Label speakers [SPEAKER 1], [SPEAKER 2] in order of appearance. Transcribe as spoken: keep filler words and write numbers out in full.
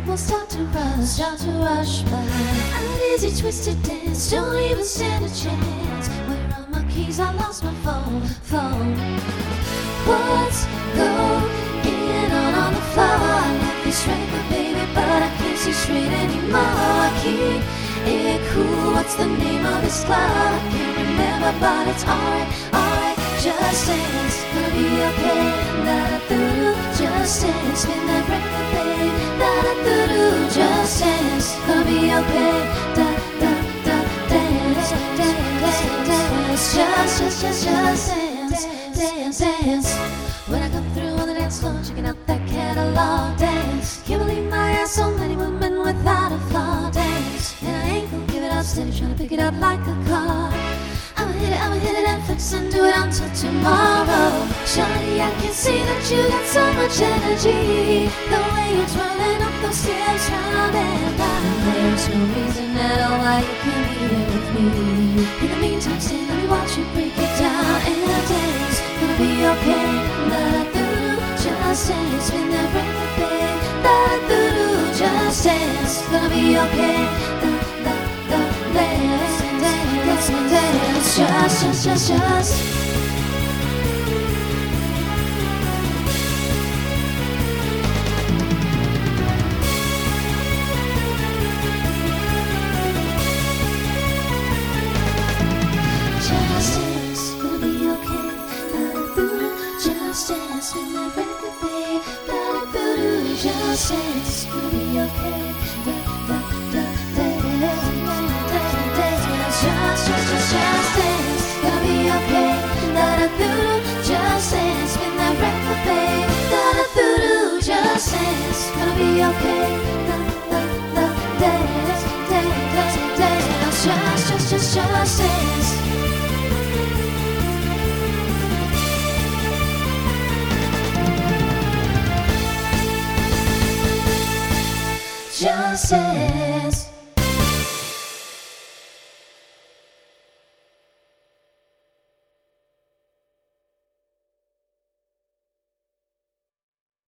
[SPEAKER 1] will start to rush, start to rush by. Uneasy, twisted dance, don't even stand a chance. Where are my keys? I lost my phone, phone. What's going on on the floor? I love you straight, but baby, but I can't see straight anymore. I keep it cool. What's the name of this club? I can't remember, but it's alright, alright. Just dance, gonna be okay. Da da doo doo. Just dance, spin that record, babe. Da da doo doo. Just dance, gonna be okay. Da da da dance, dance, dance, dance. Just, just, just, just dance, dance, dance. When I come through on the dance floor, checking out that catalog, dance. Can't believe my ass, so many women without a flaw, dance. And I ain't gonna give it up, steady trying to pick it up like a car. I'ma hit it, I'ma hit it and fix and do it until tomorrow. Shawty, I can see that you got so much energy. The way you're twirling up those steps round and round. There's no reason at all why you can't be here with me. In the meantime, stay, let me watch you break it down and dance. Gonna be okay, da-da-doo-doo. Just dance, spin that record, babe. Da-da-doo-doo. Just dance, gonna be okay. Da-da-da, dance, dance, dance, dance. Just, just, just, just. Just dance, gonna be okay. Da-da-doo-doo. Just dance, spin that record, babe. Da-da-doo-doo. Just dance, gonna be okay. Da-da-da, dance, dance, just, just, just, just dance, gonna be okay. Da-da-doo-doo. Just dance, spin that record, babe. Da-da-doo-doo. Just dance, gonna be okay. Da-da-da, dance, dance, dance, dance. Just, just, just, just dance. Just dance.